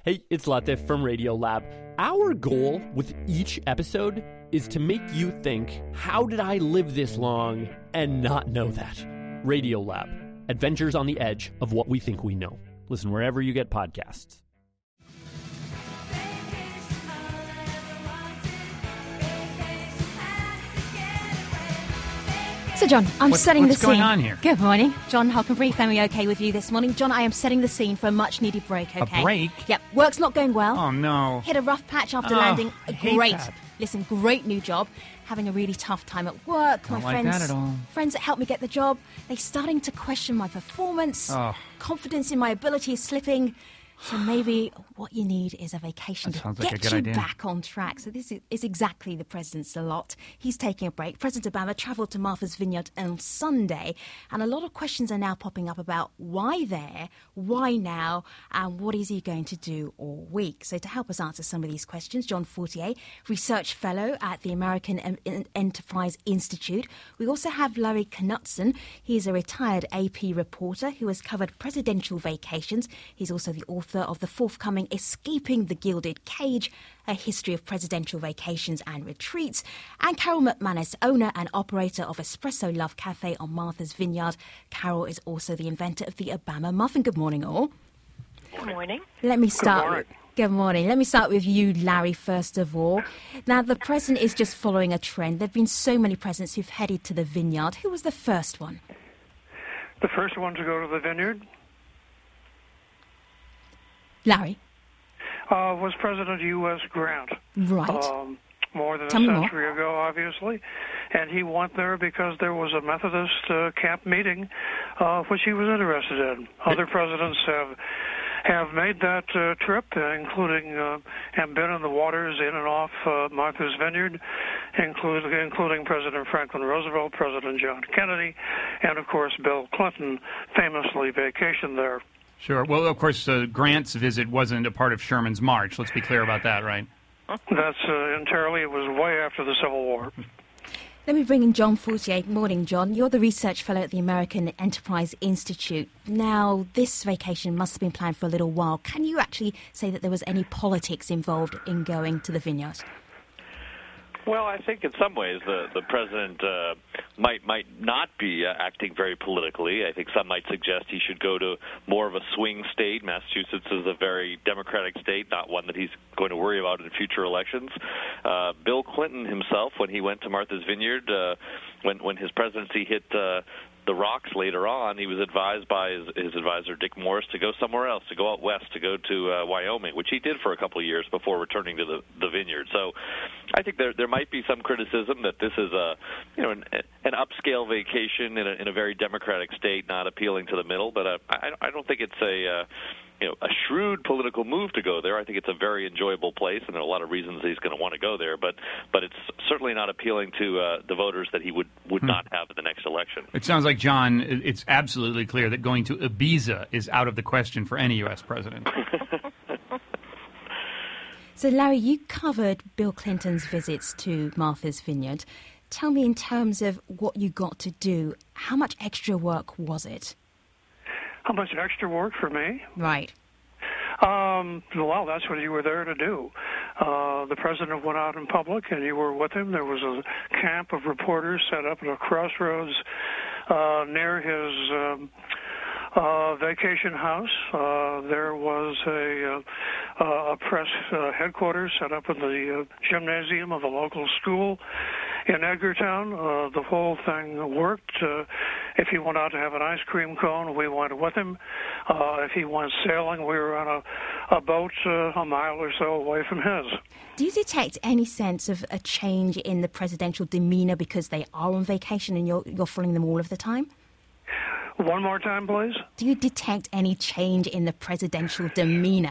Hey, it's Latif from Radiolab. Our goal with each episode is to make you think, how did I live this long and not know that? Radiolab, adventures on the edge of what we think we know. Listen wherever you get podcasts. So, John, I'm setting the scene. What's going on here? Good morning. John Hockenberry, Family OK with you this morning. John, I am setting the scene for a much-needed break, OK? A break? Yep. Work's not going well. Oh, no. Hit a rough patch after landing a great new job. Having a really tough time at work. Don't like that at all. Friends that helped me get the job, they're starting to question my performance. Oh. Confidence in my ability is slipping. So maybe what you need is a vacation to get you back on track. So this is exactly the president's lot. He's taking a break. President Obama travelled to Martha's Vineyard on Sunday, and a lot of questions are now popping up about why there, why now, and what is he going to do all week. So to help us answer some of these questions, John Fortier, Research Fellow at the American Enterprise Institute. We also have Larry Knutson. He's a retired AP reporter who has covered presidential vacations. He's also the author of the forthcoming Escaping the Gilded Cage, A History of Presidential Vacations and Retreats, and Carol McManus, owner and operator of Espresso Love Cafe on Martha's Vineyard. Carol is also the inventor of the Obama Muffin. Good morning, all. Good morning. Let me start. Good morning. Let me start with you, Larry, first of all. Now, the president is just following a trend. There have been so many presidents who've headed to the vineyard. Who was the first one? The first one to go to the vineyard? Larry? Was President U.S. Grant. Right. More than a century ago, obviously. And he went there because there was a Methodist camp meeting which he was interested in. Other presidents have made that trip, including have been in the waters in and off Martha's Vineyard, including President Franklin Roosevelt, President John Kennedy, and, of course, Bill Clinton famously vacationed there. Sure. Well, of course, Grant's visit wasn't a part of Sherman's march. Let's be clear about that, right? That's entirely, it was way after the Civil War. Let me bring in John Fortier. Morning, John. You're the research fellow at the American Enterprise Institute. Now, this vacation must have been planned for a little while. Can you actually say that there was any politics involved in going to the vineyard? Well, I think in some ways the president might not be acting very politically. I think some might suggest he should go to more of a swing state. Massachusetts is a very Democratic state, not one that he's going to worry about in future elections. Bill Clinton himself, when he went to Martha's Vineyard, when his presidency hit the rocks later on, he was advised by his advisor, Dick Morris, to go somewhere else, to go out west, to go to Wyoming, which he did for a couple of years before returning to the vineyard. So I think there might be some criticism that this is an upscale vacation in a very democratic state, not appealing to the middle. But I don't think it's a shrewd political move to go there. I think it's a very enjoyable place, and there are a lot of reasons he's going to want to go there. But it's certainly not appealing to the voters that he would not have in the next election. It sounds like, John, it's absolutely clear that going to Ibiza is out of the question for any U.S. president. So, Larry, you covered Bill Clinton's visits to Martha's Vineyard. Tell me, in terms of what you got to do, how much extra work was it? How much extra work for me? Right. Well, that's what you were there to do. The president went out in public, and you were with him. There was a camp of reporters set up at a crossroads near his vacation house. There was a press headquarters set up in the gymnasium of a local school in Edgartown. The whole thing worked. If he went out to have an ice cream cone, we went with him. If he went sailing, we were on a boat a mile or so away from his. Do you detect any sense of a change in the presidential demeanor because they are on vacation and you're following them all of the time? One more time, please. Do you detect any change in the presidential demeanor?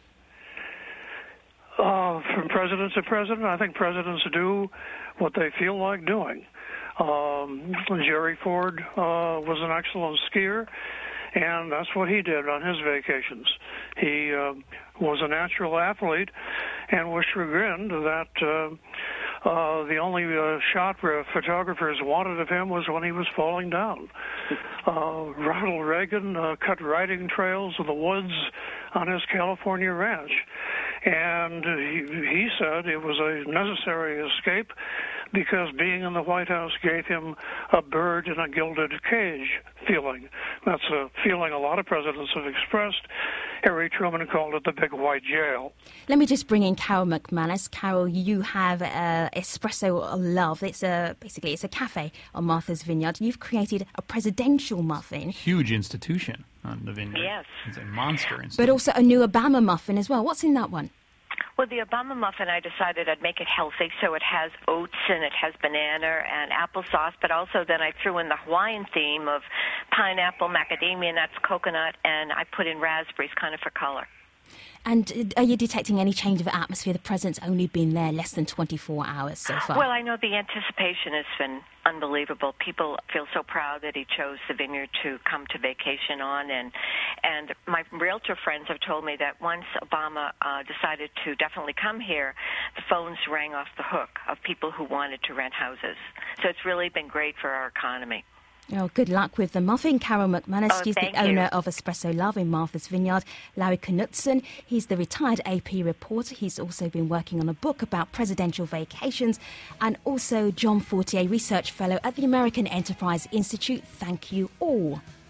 From president to president, I think presidents do what they feel like doing. Jerry Ford was an excellent skier, and that's what he did on his vacations. He was a natural athlete and was chagrined that The only shot where photographers wanted of him was when he was falling down. Ronald Reagan cut riding trails in the woods on his California ranch. And he said it was a necessary escape because being in the White House gave him a bird in a gilded cage feeling. That's a feeling a lot of presidents have expressed. Harry Truman called it the big white jail. Let me just bring in Carol McManus. Carol, you have Espresso Love. Basically it's a cafe on Martha's Vineyard. You've created a presidential muffin. Huge institution on the vineyard. Yes. It's a monster institution. But also a new Obama muffin as well. What's in that one? Well, the Obama muffin, I decided I'd make it healthy, so it has oats and it has banana and applesauce, but also then I threw in the Hawaiian theme of pineapple, macadamia nuts, coconut, and I put in raspberries kind of for color. And are you detecting any change of atmosphere? The president's only been there less than 24 hours so far. Well, I know the anticipation has been unbelievable. People feel so proud that he chose the vineyard to come to vacation on. And my realtor friends have told me that once Obama decided to definitely come here, the phones rang off the hook of people who wanted to rent houses. So it's really been great for our economy. Oh, good luck with the muffin. Carol McManus, she's the owner of Espresso Love in Martha's Vineyard. Larry Knutson, he's the retired AP reporter. He's also been working on a book about presidential vacations. And also John Fortier, research fellow at the American Enterprise Institute. Thank you all.